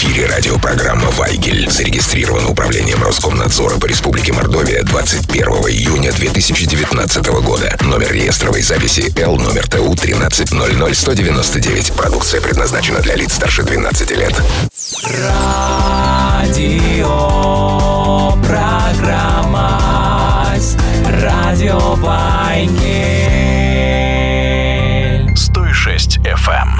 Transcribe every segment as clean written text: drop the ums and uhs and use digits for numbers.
эфире радиопрограмма «Вайгель». Зарегистрирована Управлением Роскомнадзора по Республике Мордовия 21 июня 2019 года. Номер реестровой записи Л номер ТУ 1300199. Продукция предназначена для лиц старше 12 лет. Радиопрограмма «Радио Вайгель». 106 FM.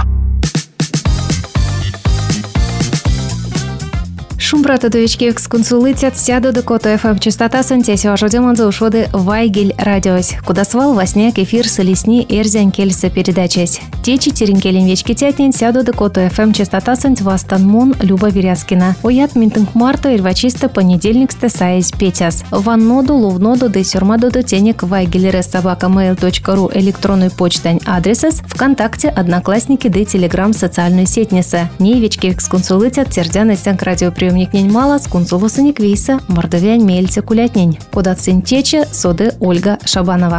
Шумбрата довички эксконсулитят сяду до кото ФМ частота сантеси ожодемон за ушоды Вайгель радиос. Куда свал во сне кефир солесни эрзян кельса передачась. Течи теренкелин вечки тятнин сяду до кото ФМ частота сант Вастанмон Люба Веряскина. Уят минтынг марто ирвачисто понедельник стесаясь петяс. Ванноду ловноду де сюрмаду до тенек вайгелерес@mail.ru электронной почтань адресас ВКонтакте Одноклассники де Телеграм социальную сетниса. Невечки эксконсулитят тердяный сенк радиоприем Никнень мала с консулосыник вейса мордовянь мельце кулятнень. Куда цин тече соды Ольга Шабанова.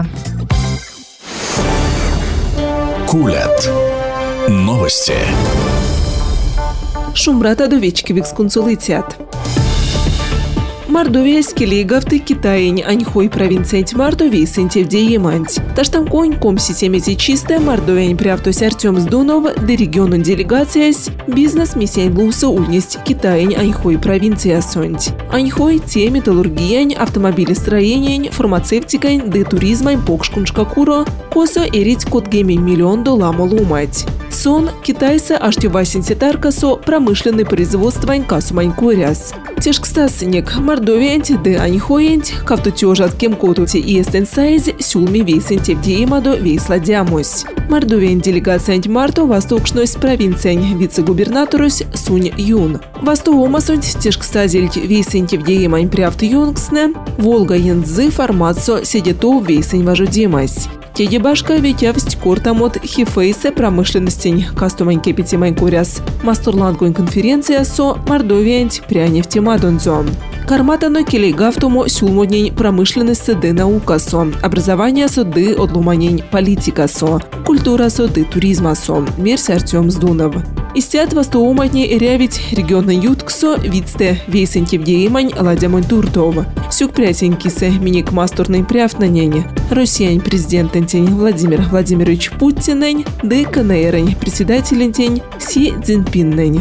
Кулят. Новости. Шумбрата довечки в эксконсулитят. Мордовия скелегавты Китаень Аньхой провинция Мордовии сентевде емант. Таштам конь ком системете чисто Мордовия прявтось Артем Сдунов де региону делегациясь бизнес миссия луса ульнесть Китаень Аньхой провинция сонть. Аньхой те металлургиянь, автомобилестроение, фармацевтикань, де туризмань покшкуншкакуро, косо эрить $1 миллион лумать. Сон китайца аштевасинситаркасо промышленный производствань касумань коряс. Тешкстасынек Мордовиянь де Аньхоянь, кавтутежат кемкотути и эстенсайз сюлми вейсентев деемадо вейсладямось. Мордовиянь делегация марто восточной провинциянь вице-губернаторус Сунь Юн. Востовомасунь тешкстазель вейсентев деемань прявт юнгсне, Волга янзы формацо седето вейсень важудемась. Тедебашка ветявсть кортамот хифейсе промышленностень кастумань кепитимань куряс. Мастурлангуин конференция со Мордовиянь прянефтемадонзо. Карматано келегавтому сюлмоднень промышленности ды наукасо. Образование со ды отлуманень политикасо. Культура со ды туризмасо. Мерс Артем Сдунов. Истят востовоматней рявить региона Ютксо вицте вейсентев деемань ладямонь туртов. Сюк прятенькисе миник мастурный пряв на нене. Россиян президентентень Владимир Владимирович Путинень, да КНРень председателентень Си Цзиньпиннень.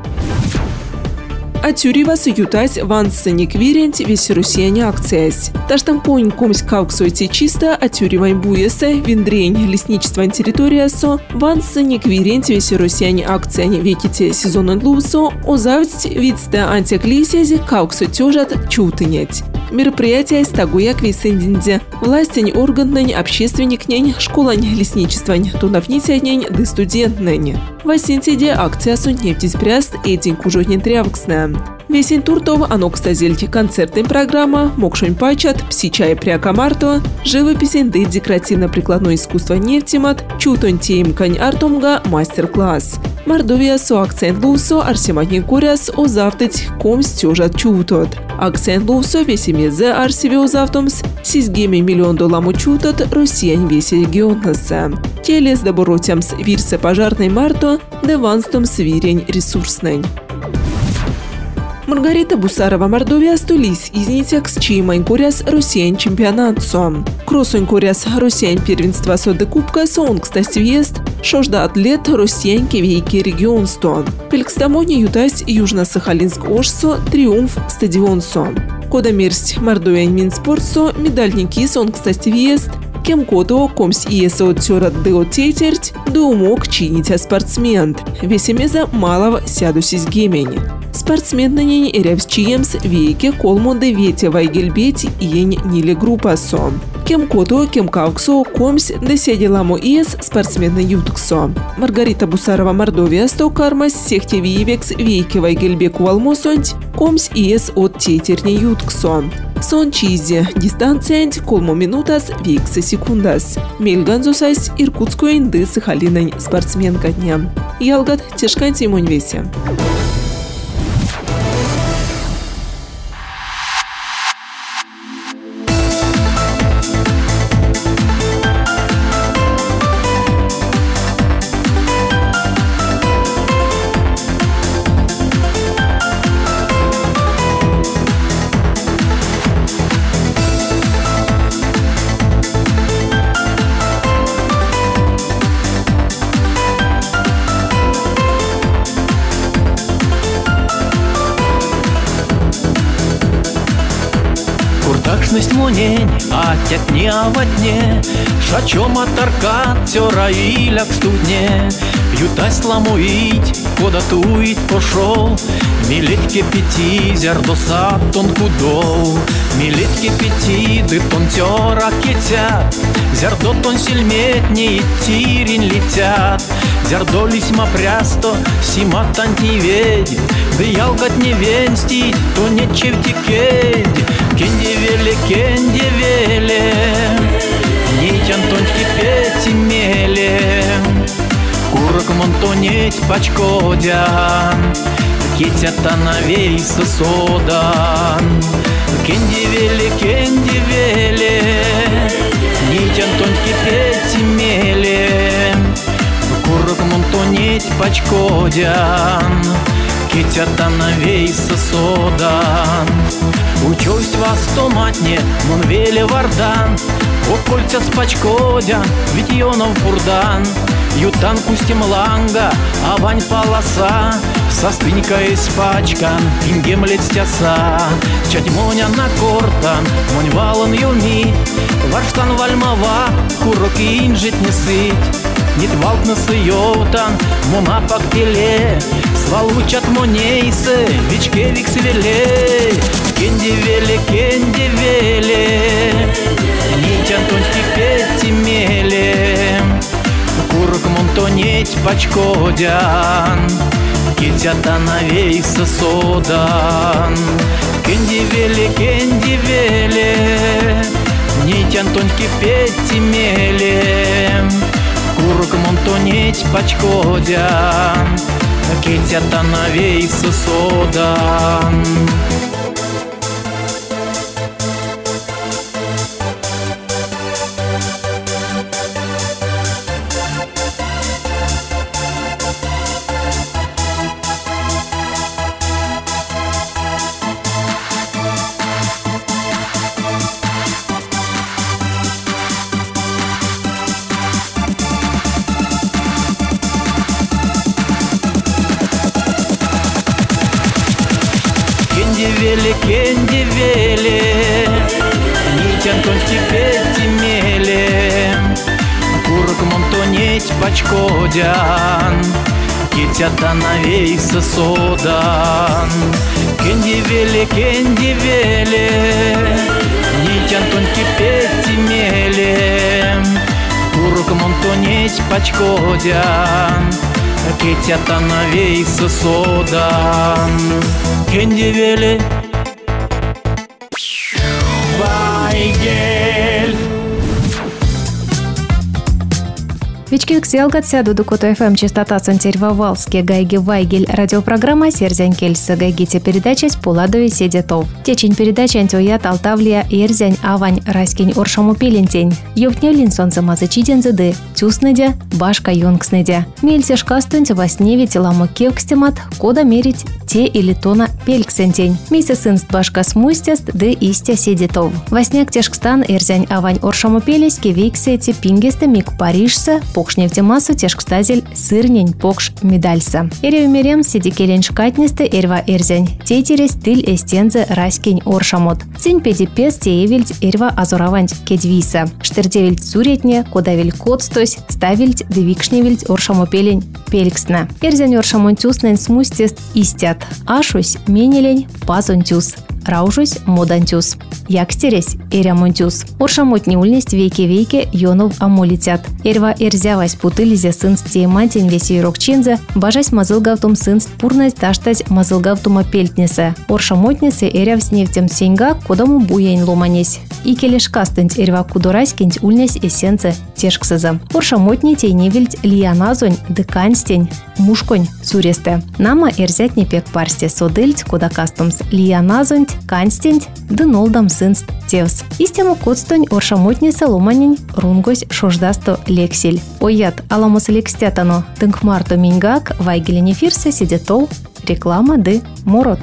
Атюривас ютась вансеник вирент весь россияне акциясь. Таштам конь комсь кауксуйте чисто атюривань буесе виндрень лесничество территориясо вансеник вирент весь россияне акцияне веките сезонен лусо озавсть вицте антиклисези кауксутежат чутынять. Мероприятие стагуяк висендинде. Властень органнень, общественникнень, школань лесничествань, тунавнитянень, да студентнень. Васинтиде акция сунневтись пряст этень кужотнень трявксне. Весень туртов анокстазельти концертная программа, мокшонь пачат, псичай прякамарто, живописень да декоративно-прикладное искусство нефтемат, чутонь теемкань артомга, мастер-класс. Мордовия со акцент лусо арсематни куряс озавтыть ком стежат чутот. Акцент лусо весемезе арсиве озавтомс $1 миллион чутот россиян весь регион наса. Телес доборотямс вирсе пожарной марто, да ванстомс вирень ресурснень. Маргарита Бусарова Мордовия стулись изнитяк с чиемань куряс россиян чемпионатсо. Кросонь куряс россиян первенства соды кубка сон, кстати, въезд, шожда атлет россиян кевейки регион стон. Пелькстамони ютась Южно-Сахалинск ошсо, триумф стадионсо. Кода мерсть Мордовия Минспортсо, медальники сон, кстати, въезд, кем-кото комсь иесо тёрат део тетерть, да умок чинитя спортсмен. Весемеза малого сядусись гемень. Спортсмен на ней рявсчиемс вейке колмонде вете вайгельбеть иень ниле группасо. Кем-кото, кем-кауксо, комсь доседеламо иес спортсмен ютксо. Маргарита Бусарова Мордовия сто кармас сехте виевекс вейке вайгельбеку валмосонть, комсь иес от тетерне ютксо. Сон чизе дистанциянть колмо минутас вейксе секундас. Мельганзусась Иркутскую инды Сахалинань спортсменка дня. Ялгат тешкань Тимонь весе. Ясность монень, а тят не аватне, шачом оторкат цёра иляк студне. Ютась ламуить, кода туит пошел, милетке пяти зярдоса тонку дол. Милетке пяти ды тон цёра кетят, зярдо тон сельметне и тирень летят. Зярдо лисьма прясто, сима тант не ведь, да ялгат не венстить, то не чевтикедь. Кенде веле, нить антоньки пети меле. Курок монтонеть пачкодян, кетята навей содан. Кенде веле, нить антоньки пети меле. Курок монтонеть пачкодян, кетята навей содан. Учусть вас томатне, мон веле вардан, окольца спачкодян, ведь ёнов бурдан. Ютан кустим ланга, а вань полоса, состынька испачкан, пингем летстяса. Чать моня на кортан, монь валан юми, варштан вальмава, курок инжит не сыть. Нит валт насыёвтан, мона пактеле, свалучат монейсы, вичкевик свеле. Кенде веле, нить антоньки пети меле. Курок монтонеть пачкодян, кетята навей содан. Кенде веле, нить антоньки пети меле. Курок монтонеть пачкодян, кетята навей содан. Кенде веле, нить антоньки пети меле. Курок монтонеть пачкодян, кетята навей содан. Кенде веле, нить антоньки пети меле. Курок монтонеть пачкодян, кетята навей содан. Кенде веле, Вайгель. Вичкевик сялгат сяду дукото ФМ частота Сонтерь-Вавалске гайги Вайгель радиопрограмма Серзянь Кельса гайгите передачась Пуладови седетов. Течень передачи антиоят Алтавлия Ерзянь Авань Раскинь Оршаму Пелентень. Ёвтнелин солнце мазычиден зады, тюснедя, башка юнгснедя. Мельсеш кастунь восневить ламу кевкстемат, кода мерить те или тона пельксентень. Месяц инст башка смустяст, да истя седетов. Восняк тешкстан Ерзянь Авань Оршаму Пелеське вейксети пингесте мик Парижса, покшневте массу тешкстазель сырнень покш медальса. Эрев мерем сидикелень шкатнесте эрва Ерзянь. Тейтерес тыль эстензе раскинь Оршамот. Сень педипес теевельть эрва азураванть кедвиса. Штердевельть суретне, кодавель кодстось, ставельть девикшневельть Оршаму Пелень пельксна. Ерзянь Оршамон тюснен смустест истят. Ашусь менелень пазонтюс. Раужусь модантюс. Якстересь эрямонтюс. Оршамот неульнесть вейке йонов амулитят. Эрва эрзявась путылизе сынст теемантень весей рокчинзе, бажась мазылгавтум сынст пурнась таштать мазылгавтума пельтнесе. Оршамотнесе эрявс нефтем сеньга, кодаму буянь ломанесь. И келешкастынть эрва кудораськинть ульнесь эссенце тешксыза. Оршамотни тейневельть лианазонь деканстень мушконь суресте. Нама эрзят не пек парсте содельть кодакастумс лианазонь канстень дынолдам сынст тевс. Истему кодстонь оршамотнесе ломанень рунгось шождасто лексель. Оят аламос лекстятано тынкмарто мингак вайгелен эфирсе сидетол реклама ды морот.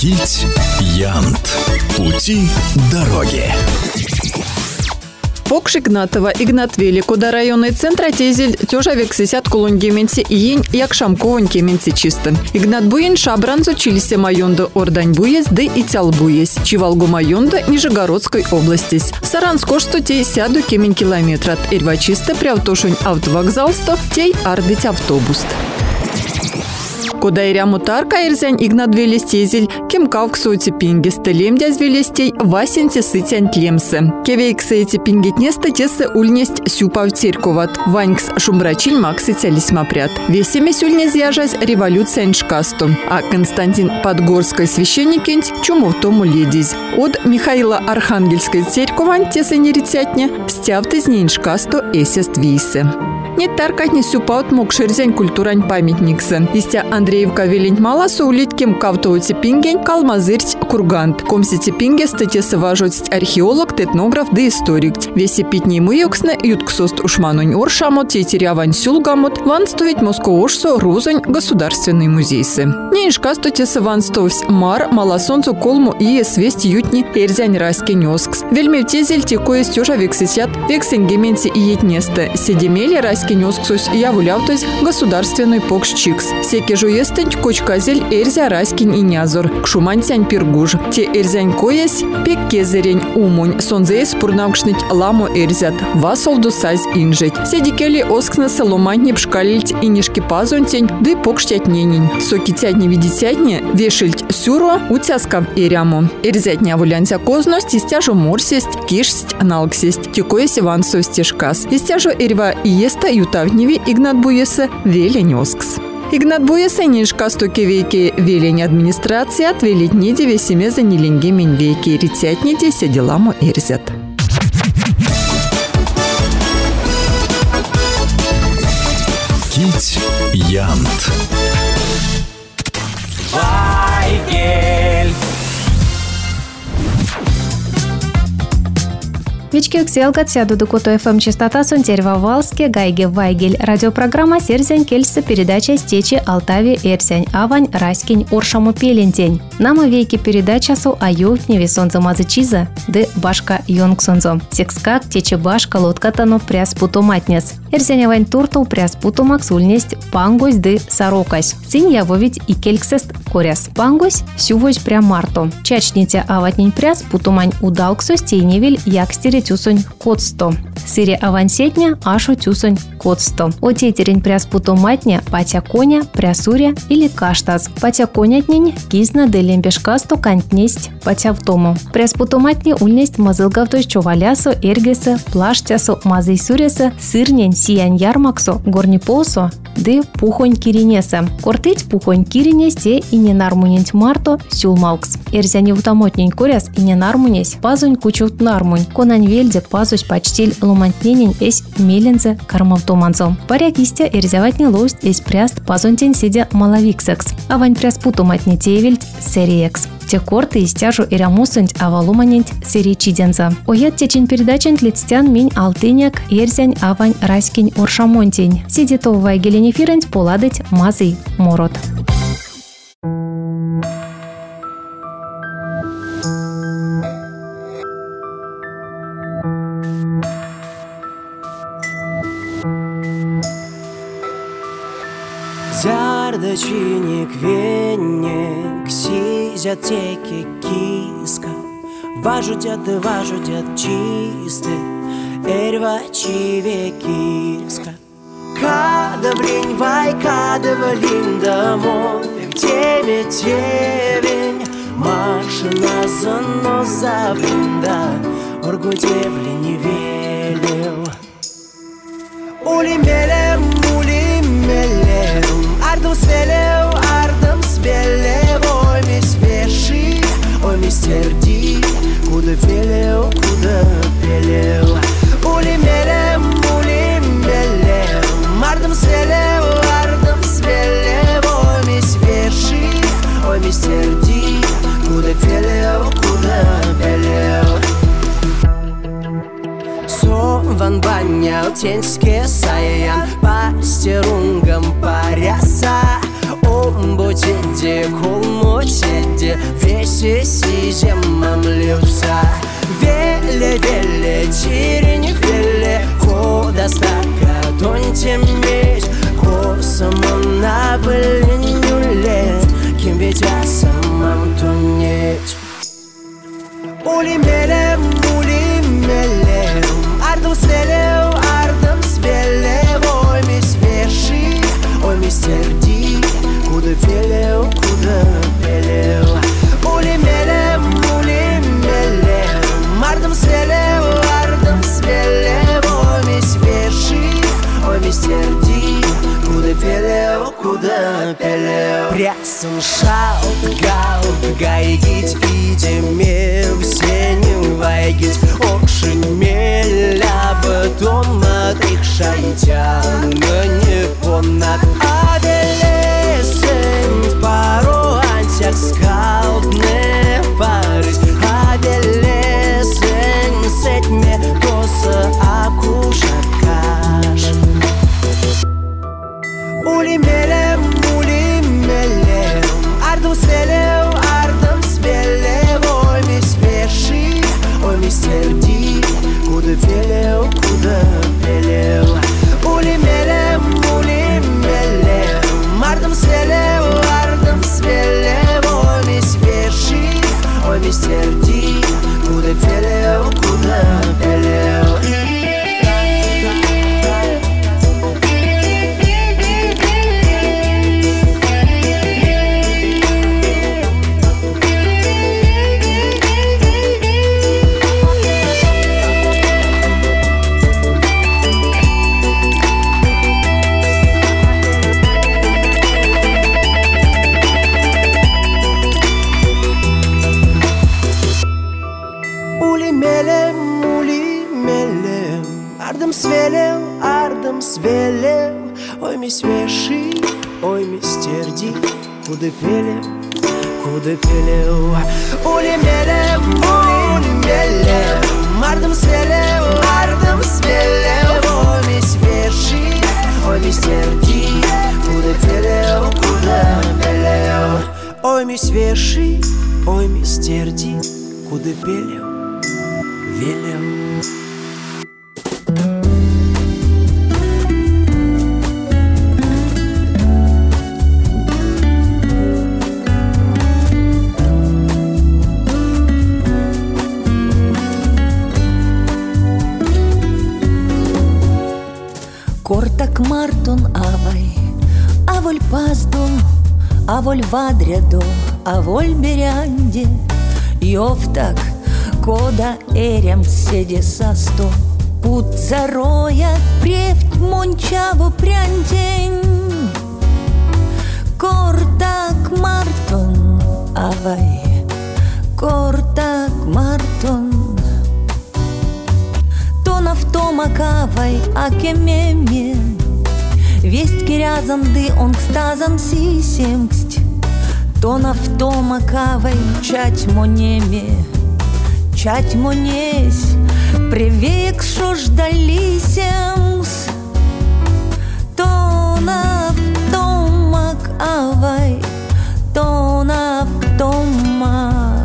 Кить Янт. Пути дороги. Покш Игнатова, Игнатвели, куда районный центр тезель тёжавек сисят кулунгеменси иень, як шамкован кеменси чисто. Игнат буин шабранзу чилисе майонда Ордань буез, да и тял буез, Чивалгу майонда Нижегородской области. Саранскошто тей сяду кемен километр от Эрва чисто приавтошунь автовокзалсто, тей ардыть автобус. Куда иряму тарка ирзянь Игнатвели стезель, кем кавксу типинги стелем дязвелестей, васенти сытянь тлемсы. Кевейксы эти пингетнесты тесе ульнесть сюпав церковат. Ванькс шумбрачин максы тялисмапрят. Весеме сюльне зяжась революция ншкасту. А Константин Подгорской священникенть чуму в тому ледизь. От Михаила Архангельской церковань тесе нерицятня, стявты з нейншкасту эсест висы. Не таркать не сюпаут мог шерзянь культурань памятниксы. Истя Андреевка велень маласу улитким кавтоу типингень калмазырть кургант. Комси типинге статесы важуть археолог, этнограф да историк. Веси питней муёксна ютксост ушманунь оршамот, тетерявань сюлгамот, ванстовить Москоошсо розонь государственный музейсы. Нейншка статесы ванстовсь мар маласонцу колму и свесть ютни эрзянь раски нёскс. Вельми в тезель текоес тёжа вексисят вексенгементи и етнеста. Седемели раски нёсксус явулявтось государственный покшчикс. Секи жуестэнь кочказель эрзя раскинь и нязор. Кшумантянь пиргуж. Те эрзянь коясь пек кезерень умунь. Сонзеес пурнавкшныть ламу эрзят. Васолду сазь инжеть. Седикели оскна соломантни пшкалить и нишки пазонтень, да покштять ненень. Сокитятни видитятни вешильть сюро утяскав эряму. Эрзятня вулянся козность, истяжу морсесть, кишсть, налксесть. Текоясь ивансу стежкас. Истяжу эрва и еста ютавневи Игнат буеса велень оскс. Игнат буеса нишка стокевейки велень администрации отвелить неде весеме за неленге меньвейки рицятнеде седеламу эрзят. Кить Янт. Вайгель. Вечки кселгат сяду до Кото ФМ частота Сунтерва Валске, Гайге Вайгель. Радиопрограмма Серзянь Кельса, передача Стечи Алтаве Эрсянь Авань Раскинь Оршаму Пелентень. Нама вейки передача су аювтневе сонза мазычиза, де башка йонгсонзо. Секскак тече башка лоткатану пряс путоматнес. Эрсянь Авань турту пряс путомак сульнесть пангось де сарокась. Синь явовить и кельксест коряс. Пангось сювось прям марто. Чачните аватнень пряс путомань удалксо стейневель якстере тюсонь кодсто. Сире авансетня ашу тюсонь кодсто. Отетерень пряс путоматня патя коня, прясуря или каштаз. Патя конятнень кизна де лембешкасто кантнесть патя в дому. Пряс путоматня ульнесть мазылгавтось чувалясо, эргесе, плаштясо, мазыйсурясе, сырнень сиянь ярмаксо, горниполсо, де пухонь киринесе. Кортыть пухонь киринесте и не нармунень марто сюлмаукс. Эрзяни утамотнень коряс и не нармунесь пазунь кучут нармунь. Конань вельде пазусь почтиль ломантненень эсь мелензе кармавтоманзо. Паряк истя эрзяватни лость эсь пряст пазунтень сидя малавиксекс. Авань пряс путуматни тевельть сериекс. Те корты истяжу эрямусунть авалуманенть серичиденза. Оят течень передачен тлицтян минь алтыняк эрзянь авань раскинь оршамонтень. Сидитов вайгеленефиренть поладыть мазый морот. Зардачиник венник, сизят теки киска, важудят чисты, эрвачи векирска. Кадавлинь, вай, кадавлинь домой, в теме тевень, машина зано завинда, оргутевли не велел. Улимелем, ардом свелев, ой, мись веши, ой, мистерди, куда велел, улимелем, ардом свелев, ой, мись веши, ой, мистерди, куда велел, Ван банял теньске саян, пастерунгам паряса, омботенде, колмотенде, сиземом льются. Веле-веле, тирени веле, куда стака тоньте медь, косамом на былинюле, кем ведь я самом тонеть. Улимелем, ардом свеле, ой, мисс верши, ой, мистер Ди, куда велел, куда велел. Улимелем, ардом свеле, ой, мисс верши, ой, мистер Ди, куда велел, куда велел. Прясом шаут, гаут, гайгить, идеме все не вайгить, окшемеля потом отрешайтян, не понад адолесцент, пару антяк скалдне парить, адолесцент, сетьме коса акушакаш. Улимелем, ардом свеле, ой, мисс верши, ой, мистер Ди, куда велел, куда велел. Улимелем, ардом свеле, ой, мисс верши, ой, мистер Ди, куда велел, куда велел. Ардом свелел, ой, мисс верши, ой, мистер Ди, куда пелел, куда пелел. Улимелем, ардом свелел, ой, мисс верши, ой, мистер Ди, куда пелел, куда пелел. Ой, мисс верши, ой, мистер Ди, куда пелел, велел. Кортак мартон аволь паздом, аволь вадредо, аволь берянде, йовтак кода эрем седе састо, пут зароя превть мончаво пряндень. Кортак мартон кортак мартон, Автомакавай акемеме, весть кирязанды он кстазан сисемксть. Тон автомакавай чать монеме, чать монесь, привек шо ждалисемс. Тон автомакавай, тон автомак.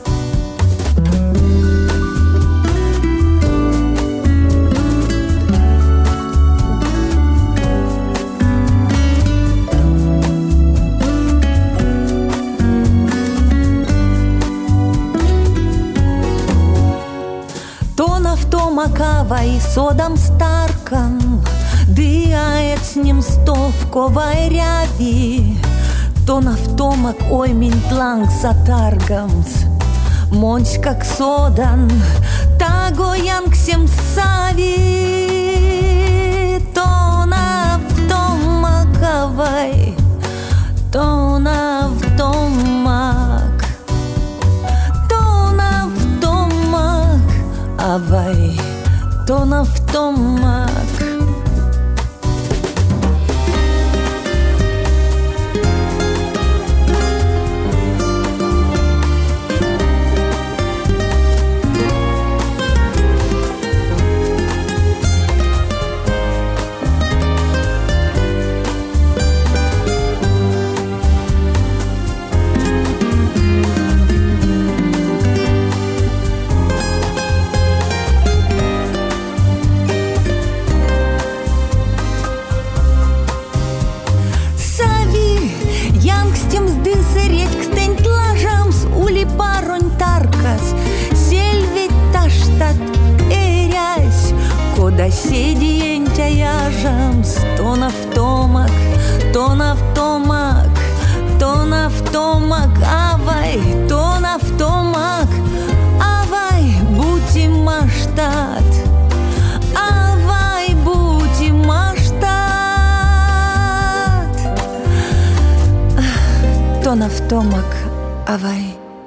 Макавай содам старкам, дыает с ним стовковой ряви. Тон автомак ой минтланг сатаргамс, монч как содан, таго янгсем сави. Тон автомакавай, тон автомак, тон автомак, авай. Тон автомак. да сидієнтя яжамс, то навтомак, то навтомак, то навтомак, авай, то навтомак, авай, будь маштат, авай, будь маштат, то навтомак, авай.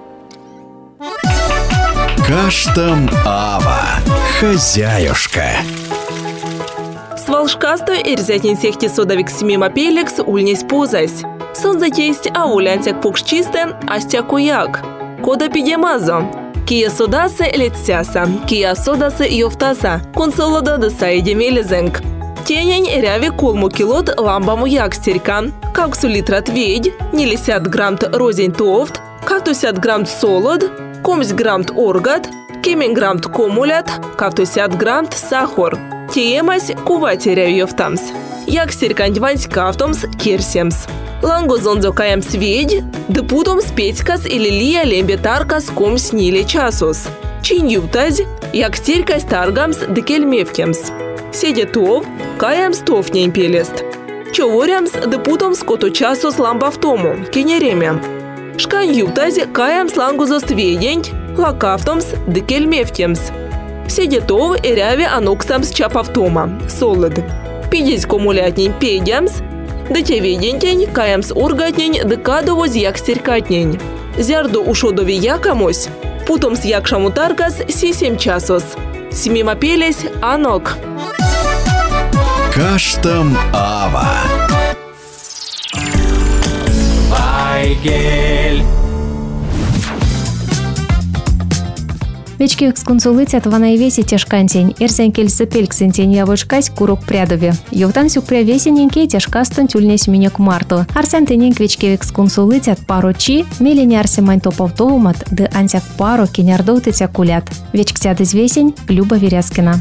Каштам Ава, хозяюшка. Свалшкастой эрзятин сехти содавик смима пелекс ульнесь позась. Сон затесть аулянтяк пукшчисте астякуяк. Кода пидемазо. Кия содасы летсяса, кия содасы йофтаса. Консолода дыса едемелезенг. Тенень ряви колму килот ламбаму якстерька. Каксу литрат ведь, 50 грамм розень тофт, 50 грамм солод, 50 грамм оргат, 10 грамм комулят, 50 грамм сахар. Тиемась куватеря йофтамс. Якстерькань вансь кафтомс керсемс. Лангозонзо каям сведь, депутом спетькас или лия лембетаркас ком снили часус. Чин юптазь, якстерькась таргамс декельмевкемс. Седе тов, каямс тофнень пелест. Човорямс депутом скоту часус ламбавтому, кенеремя. Шкань юптазь каямс лангозо сведень, лакафтомс декельмевкемс. Седе тов эряви анокстамс чапавтома, солод. Пидесь комулятнень педямс, детеведентень, каямс ургатнень, декадовоз якстерькатнень. Зярду ушодови якамось, путом с якшаму таркас си 7 часос. Смима пелесь анок. Каштам Ава. Вайгель. Вечки эксконсулыцят ванайвеси тяжкантень, эрзянкельсы пельксентень явышкась курок прядове. Йовтан сюкпря весененький тяжкастон тюльнесь минек марту. Арсентененьк вечки эксконсулыцят пару чи, мелени арсемань топовтоумат, да ансяк пару кенярдоуты тякулят. Вечксят из весень, Люба Верязкина.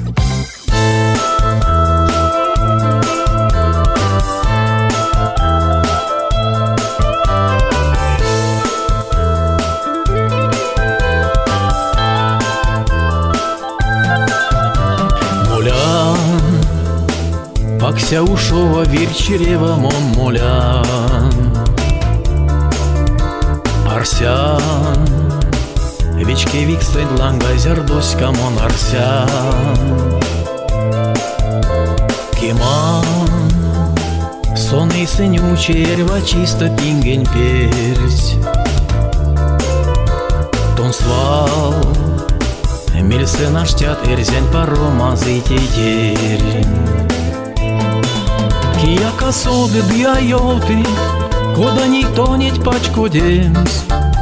Пакся ушова вечерева мон молян. Арсян, вечке виксен ланга зярдоська мон арсян. Кеман, сонный сынючий эрва чисто пингень персь. Тон свал, мельсы наштят эрзянь парома зайтейтерь. Кияка соды дьяйоты, кода никто не пачку демс.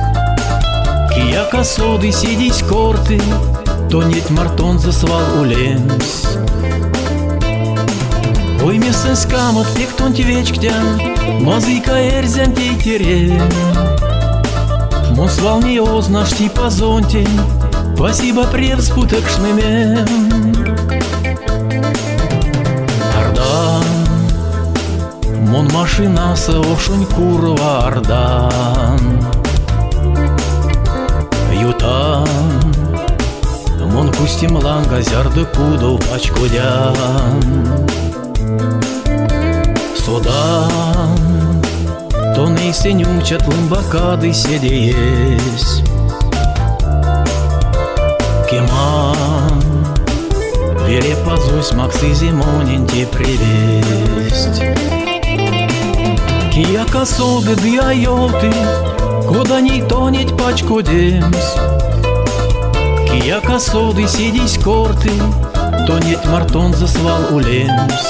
Кияка соды сидись корты, то нет мартон засвал улемс. Ой, месен скамот пектон твечктян, мазыка эрзян тейтерем. Мон свал не ознаш типа зонтень, спасибо превспутекшными. Мон машина са ошунь курва ардан. Ютан, мон кустим ланга зярды кудов пачкодян. Содан, то нейсень учат лымбакады седеесь. Кеман, вере позусь максы зимоненьки привесть. Кияка соды дьяйоты, кода никто не пачку демс. Кияка соды сидись корты, то нет мартон засвал улемс.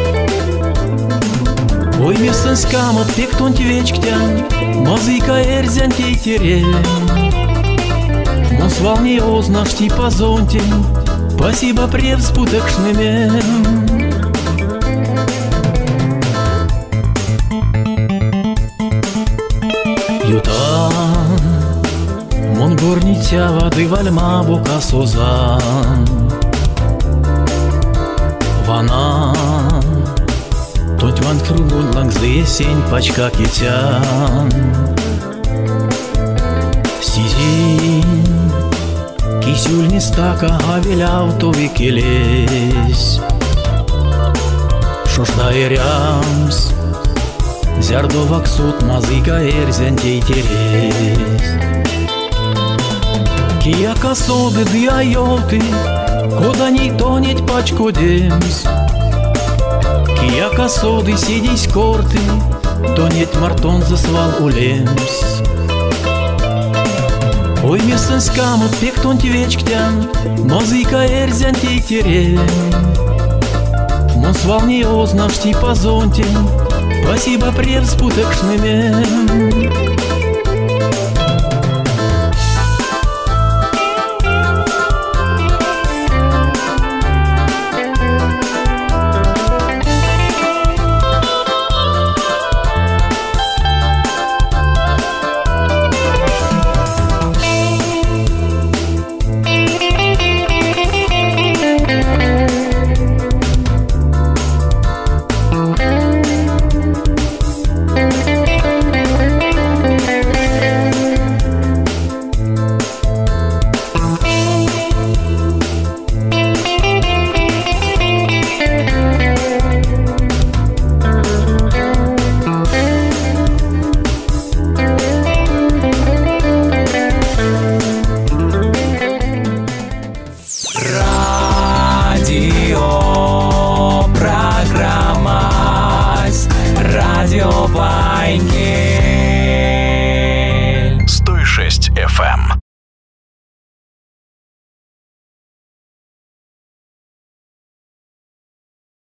Ой, месен скамот пектон твечктян, мазыка эрзян тейтерем. Мон свал не ознаш типа зонтень, спасибо превспутекшными. Ютан, мон горниця воды вальма бука созан. Вана, тот ван кругун лангз есень пачка китян. Сизин, Кисюльни стака авеляв то викелес. Шошда эрямс, зярдовак суд мазыка эрзянтей терес. Кияка соды диайоты, кода не тонет пачкодемс. Кияка соды сидись корты, тонет мартон засвал улемс. Ой, местность камут пектон тивечктян, мазыка эрзянтей терем. Мон свал не ознавшти по зонте, спасибо превспутекшными.